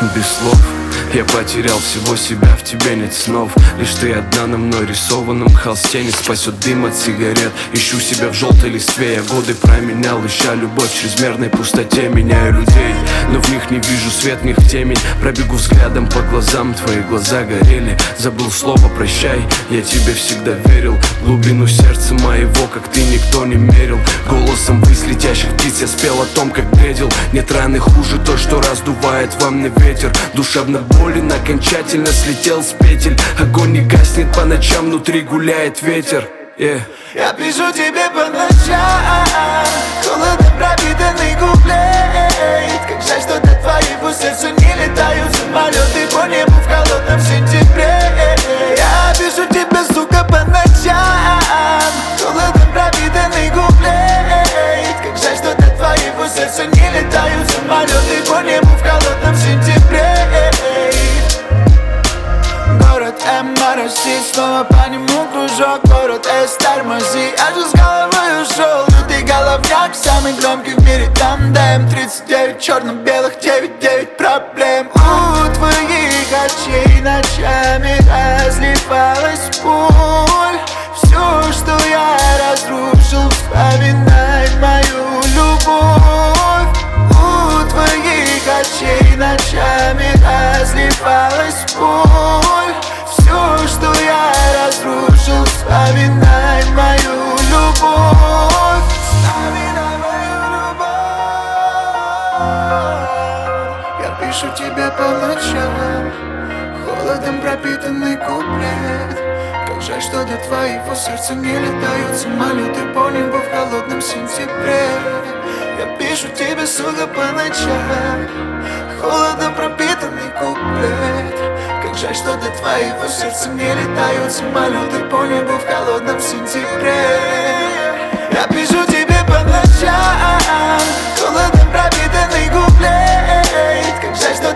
без слов. Я потерял всего себя, в тебе нет снов. Лишь ты одна на мной рисованном холсте. Не спасет дым от сигарет. Ищу себя в желтой листве. Я годы променял, ища любовь в чрезмерной пустоте. Меняю людей, но в них не вижу свет, в них темень. Пробегу взглядом по глазам, твои глаза горели. Забыл слово прощай, я тебе всегда верил. Глубину сердца моего, как ты, никто не мерил. Голосом высь летящих птиц я спел о том, как бредил. Нет раны хуже той, что раздувает во мне ветер. Душевно болен, окончательно слетел с петель. Огонь не гаснет по ночам, внутри гуляет ветер. Я пишу тебе по ночам, холодом пропитанный куплет. Как жаль, что до твоего сердца не летают самолеты по небу в холодном сентябре. Я пишу тебе, сука, по ночам, холодом пропитанный куплет. Как жаль, что до твоего сердца не летают самолеты по небу в холодном сентябре. Город М-России, снова по нему кружок. Город С, тормози, я же с головой ушел. Лютый головняк, самый громкий в мире тандем. 39 черно-белых, 9-9 проблем. У твоих очей ночами разливалась пуль. Все, что я разрушил, вспоминай мою любовь. У твоих очей ночами разливалась пуль. Все, что я разрушил, вспоминай мою любовь. Вспоминай мою любовь. Я пишу тебе по ночам, холодом пропитанный куплет. Как жаль, что до твоего сердца не летают самолеты по небу в холодном сентябре. Я пишу тебе, сука, по ночам, холодом пропитанный куплет. Как жаль, что до твоего сердца не летают самолеты по небу в холодном сентябре. Я пишу тебе по ночам, холодом пропитанный куплет. Как жаль, что